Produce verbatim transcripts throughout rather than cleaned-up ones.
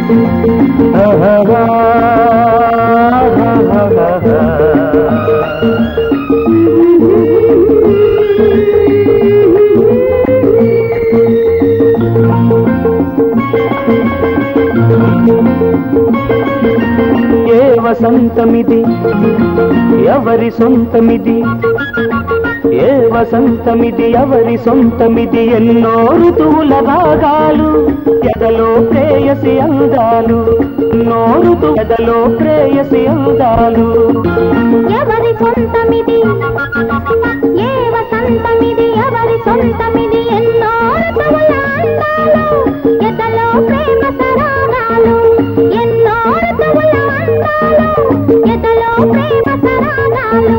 ఏ వసంతమిది ఎవరి సొంతమిది, ఏ వసంతమిది ఎవరి సొంతమిది, ఎన్నో ఋతువుల రాగాలు ఎదలో ప్రేయసి అందాలు, ఎన్నో ఋతు ఎదలో ప్రేయసి అందాలు. ఎవరి సొంతమిది ఏ వసంతమిది ఎవరి సొంతమిది, ఎన్నో ఋతువుల అందాలు ఎదలో ప్రేమ సరాగాలు, ఎన్నో ఋతువుల అందాలు ఎదలో ప్రేమ సరాగాలు.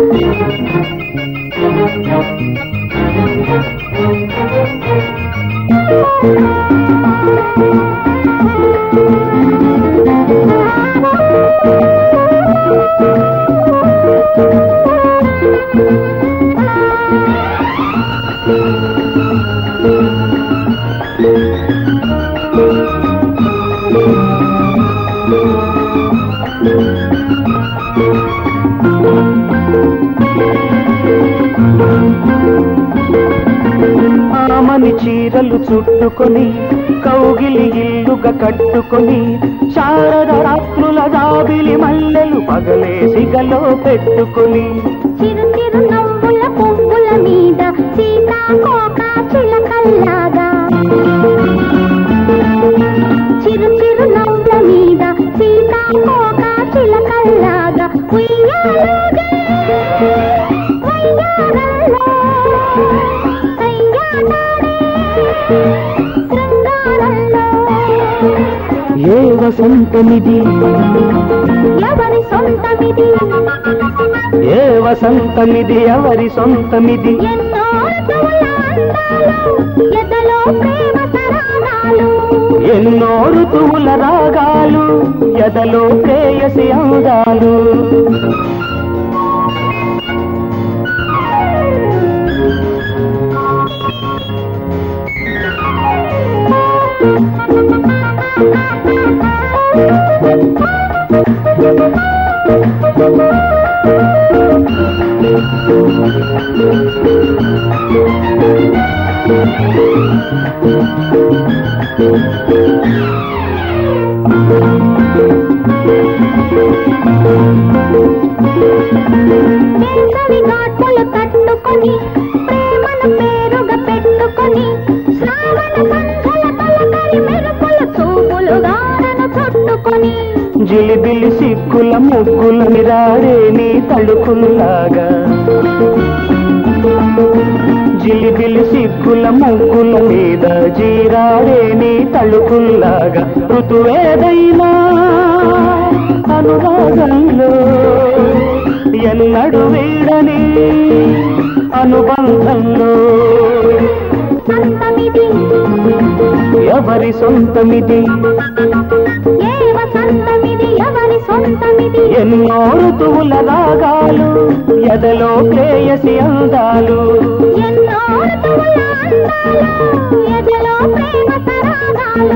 ఆమని చీరలు చుట్టుకొని కౌగిలి ఇల్లుగా కట్టుకొని, శారద రాత్రుల జాబిలి మల్లెలు పగలే సిగలో పెట్టుకొని, చిరు చిరు నవ్వుల పువ్వుల మీద సీతాకోక చిలకల్లాగా, చిరు చిరు నవ్వుల మీద సీతాకోక చిలకల్లాగా, ఉయ్యాలూగే వయ్యారాల్లో కయ్యాటాడే శృంగారంలో. ఏ వసంతమిది ఎవరి సొంతమిది, ఏ వసంతమిది ఎవరి సొంతమిది, ఎన్నో ఋతువుల అందాలు ఎదలో ప్రేమ సరాగాలు, ఎన్నో ఋతువుల రాగాలు ఎదలో ప్రేయసి అందాలు. వేసవి ఘాటులు తట్టుకొని ప్రేమను పేరుగా పెట్టుకొని, శ్రావణ సంధ్యల తలకరి మెరుపులు చూపులు గారను చుట్టుకొని, జిలిబిలి సిగ్గుల ముగ్గుల నిరాడే నీ తడుకుల్లాగా, జిలిబిలి సిగ్గుల ముగ్గుల మీద జీరాడే నీ తళుకుల్లాగా, ఋతువేదైనా అనురాగంలో ఎన్నడు వీడని అనుబంధంలో. సంతమిది ఎవరి సొంతమిది, ఏ వసంతమిది ఎవరి సొంతమిది, ఎన్నో ఋతువుల రాగాలు ఎదలో ప్రేయసి అందాలు, ఎన్నో ఋతువుల అందాలు ఎదలో ప్రేమ సరాగాలు.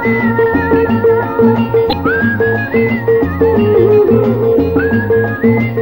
Thank you.